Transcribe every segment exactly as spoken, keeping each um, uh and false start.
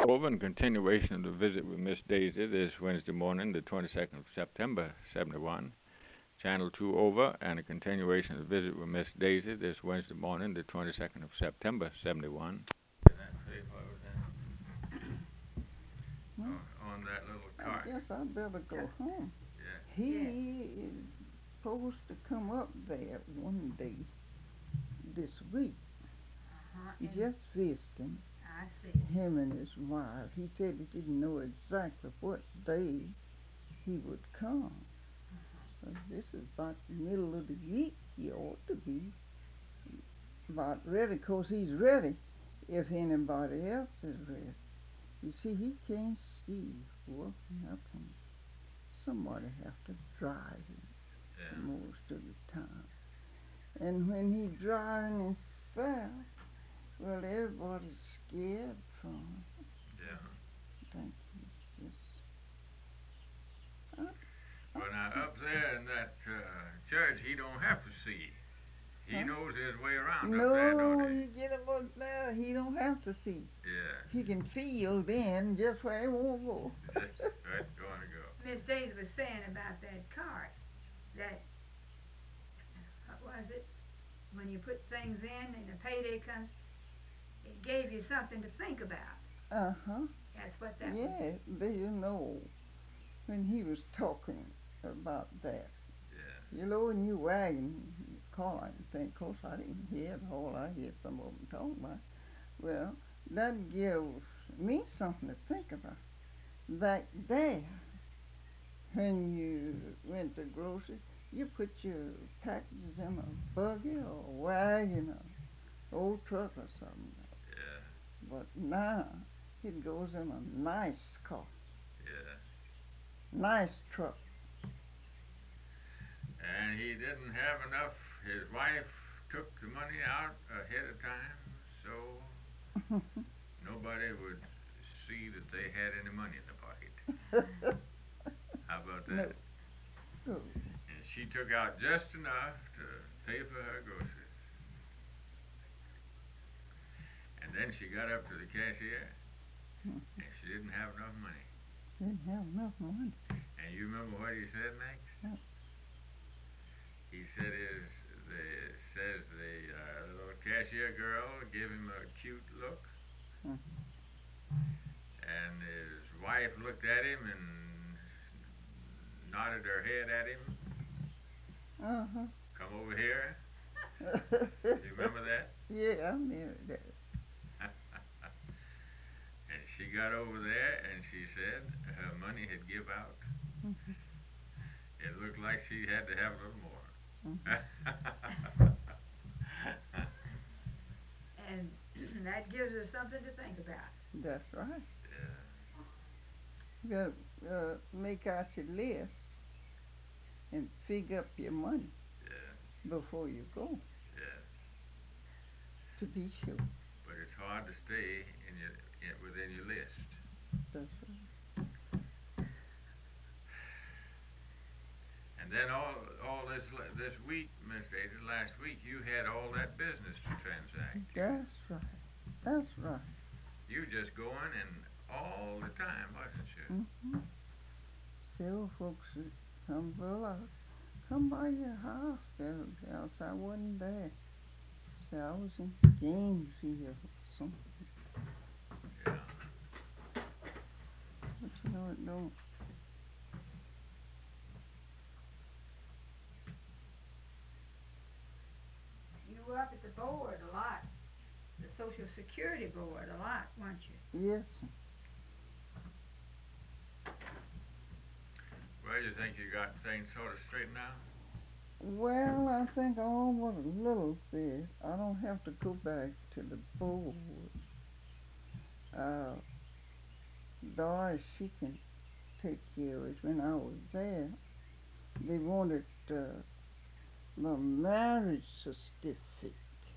over and continuation of the visit with Miss Daisy this Wednesday morning, the twenty-second of September, seventy-one. Channel two over and a continuation of the visit with Miss Daisy this Wednesday morning, the twenty-second of September, seventy-one. Did that say what was that? Well, on, on that little cart. I guess I better go Yeah. home. Yeah. He Yeah. is supposed to come up there one day this week. Uh-huh. He and just visiting I see. him and his wife. He said he didn't know exactly what day he would come. Uh-huh. But this is about the middle of the week. He ought to be about ready, 'cause he's ready if anybody else is ready. You see, he can't see walking up, and somebody have to drive him Yeah. most of the time. And when he driving himself, well, everybody's scared from him. Yeah. I think he's just. I, I Well, now think, up there in that uh, church, he don't have to see. He huh? knows his way around up there, No, don't he? you get him up there, he don't have to see. Yeah. He can feel then just where he won't go. Just where it's going to go. Miss Daisy was saying about that cart, that, what was it? When you put things in and the payday comes, it gave you something to think about. Uh huh. That's what that was. Yeah, but you know, when he was talking about that, Yeah. you know, when you wagging your car and think, of course I didn't hear it all, I hear some of them talking about. Well, that gives me something to think about. Back there, when you went to grocery, you put your packages in a buggy or a wagon or old truck or something. Yeah. But now it goes in a nice car, Yeah. nice truck. And he didn't have enough. His wife took the money out ahead of time, so nobody would see that they had any money in the pocket. How about that? No. No. And she took out just enough to pay for her groceries. And then she got up to the cashier, and she didn't have enough money. Didn't have enough money. And you remember what he said next? What? He said his the says the uh, little cashier girl gave him a cute look, Hmm. and his wife looked at him and nodded her head at him. Uh huh. Come over here. You remember that? Yeah, I remember that. And she got over there and she said her money had give out. Mhm. It looked like she had to have a little more. Mhm. And that gives us something to think about. That's right. Yeah. You gotta uh, make out your list and figure up your money Yeah. before you go, Yeah. to be sure. But it's hard to stay in your in, within your list. That's right. And then all all this this week, Miss Daisy, last week you had all that business to transact. That's right. That's right. You just going and all the time, wasn't you? Mhm. Several folks that come, well, I come by your house. There, else I wasn't there. Say I was in Gainesville or something. Yeah. But you know it don't. You were up at the board a lot, the Social Security Board a lot, weren't you? Yes. Well, you think you got things sort of straightened out? Well, I think all but a little bit. I don't have to go back to the board. Uh, Doris, she can take care of it. When I was there, they wanted uh, my marriage certificate.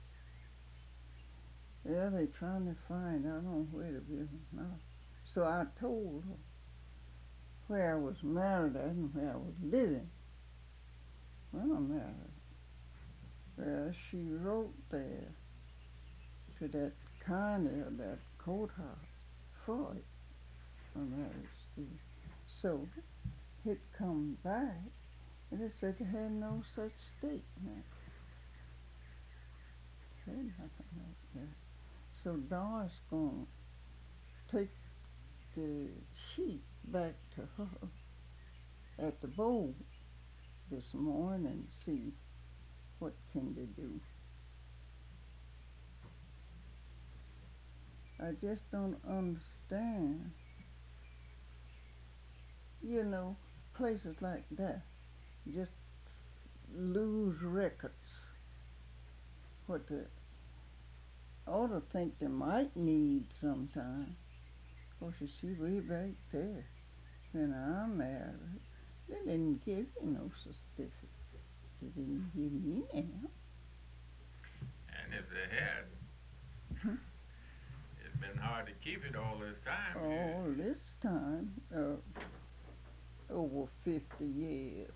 Yeah, they trying to find. I don't know where to be now. So I told her where I was married at and where I was living when I married. Well, she wrote there to that county or that courthouse for it. And that is the, so it come back and it said it had no such statement. Said nothing like that. So Doris gonna take the sheet back to her at the board this morning and see what can they do. I just don't understand, you know, places like that just lose records. What the ought to think they might need sometime. Of course, you see way back there when I married, they didn't give you no certificate. They didn't give me now. And if they had, Hmm? it's been hard to keep it all this time. All this time, uh, over fifty years.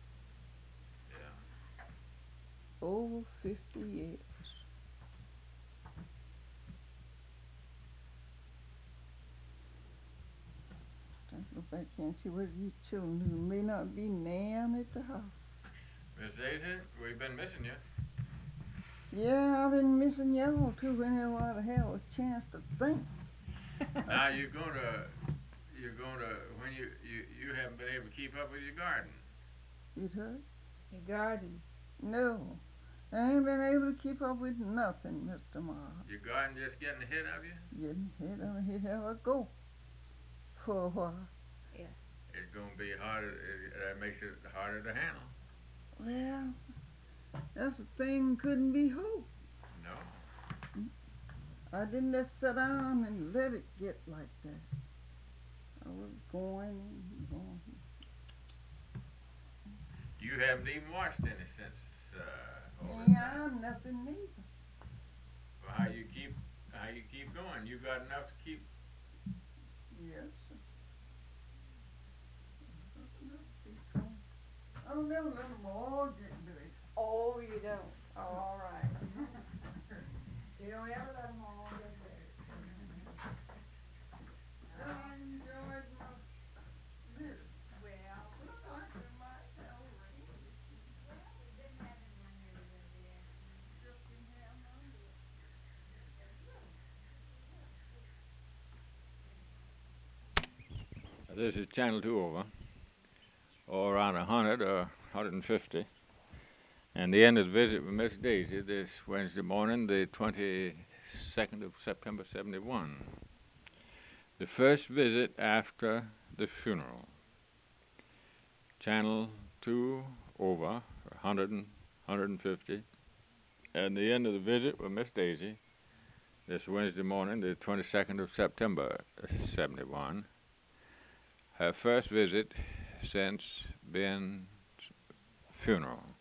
Yeah. Over fifty years. I go back here and see whether you children who may not be now at the house. Miss Daisy, we've been missing you. Yeah, I've been missing y'all too whenever I have a chance to think. Now you're gonna, you're gonna, when you, you, you haven't been able to keep up with your garden. You heard? Your garden. No. I ain't been able to keep up with nothing, Mister Miles. Your garden just getting ahead of you? Getting ahead of me, here I go. For a while. Yeah. It's gonna be harder, it, that makes it harder to handle. Well, that's a thing couldn't be hoped. No. I didn't just sit down and let it get like that. I was going and going. You haven't even watched any since, uh, all this Yeah, time. I'm nothing neither. Well, how you keep, how you keep going? You got enough to keep. Yes, sir. I'll never let them all get dirty. Oh, you don't. Oh, all right. You don't ever let them all get dirty. I enjoyed my visit. Well, Looked like we might have rain this week. well, we've been having one really, really afternoon. Just didn't have none yet. This is Channel two over, or around a hundred or a hundred and fifty. And the end of the visit with Miss Daisy this Wednesday morning, the twenty-second of September, seventy-one. The first visit after the funeral. Channel two over, a hundred and hundred and fifty. And the end of the visit with Miss Daisy this Wednesday morning, the twenty-second of September, seventy-one. Her first visit since Ben's funeral.